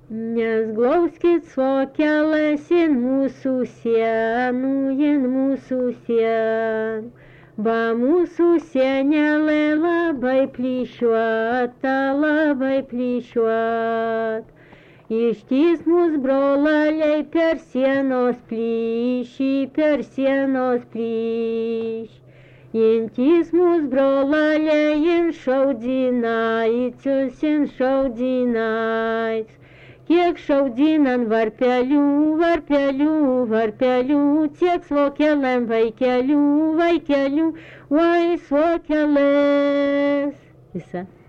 Nesglauskit sokeles in mūsų sienų, ba mūsų sienelė labai plyšiuot. Ištys mus brolaliai per sienos plyš. Intys mus brolaliai in šaudinait. Kiek šaudinan varpelių, tiek svokelėm vaikelių, vai svokelės. Visa.